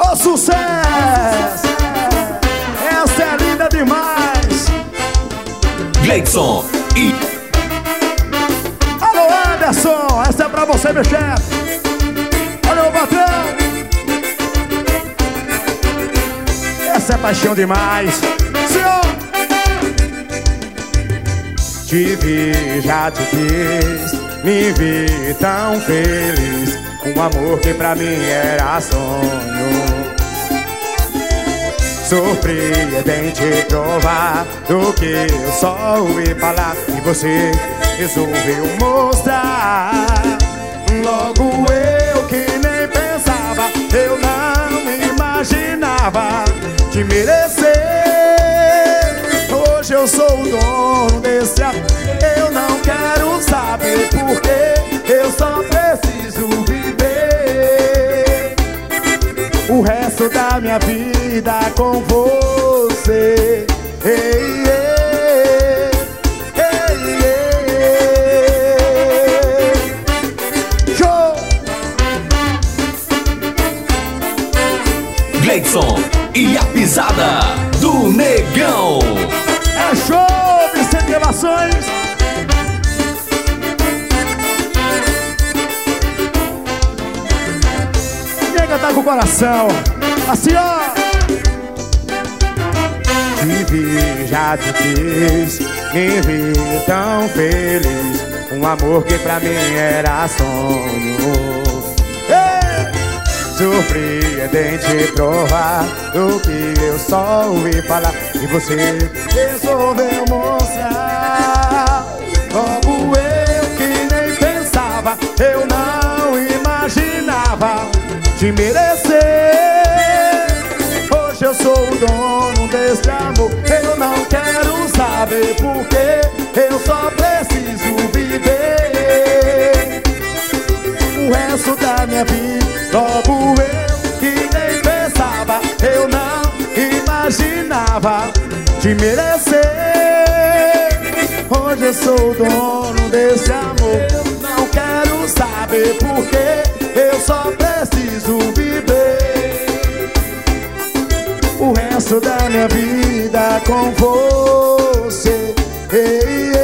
Alô, sucesso! Essa é linda demais! Gleidson e... Alô, Anderson! Essa é pra você, meu chefe! Olha o patrão! Essa é paixão demais! Senhor! Te vi, já te quis, me vi tão feliz, um amor que pra mim era sonho. Surpreendente provar do que eu só ouvi falar, e você resolveu mostrar. Logo eu que nem pensava, eu não imaginava te merecer. Hoje eu sou o dono desse amor, eu não quero saber porque eu só preciso viver o resto da minha vida com você. Ei, ei, ei, ei. Show! Gleidson e a pisada do Negão. É show, Vicente Gravações. Nega tá com o coração assim, ó. Te vi, já te quis, me vi tão feliz, um amor que pra mim era sonho. Surpreendente provar do que eu só ouvi falar, e você resolveu mostrar. Logo eu que nem pensava, eu não imaginava te merecer. Hoje eu sou o dono desse amor, eu não quero saber porque eu só preciso viver o resto da minha vida. Logo eu que nem pensava, eu não imaginava te merecer. Hoje eu sou o dono desse amor, eu não quero saber porque eu só preciso viver o resto da minha vida com você. Ei, ei.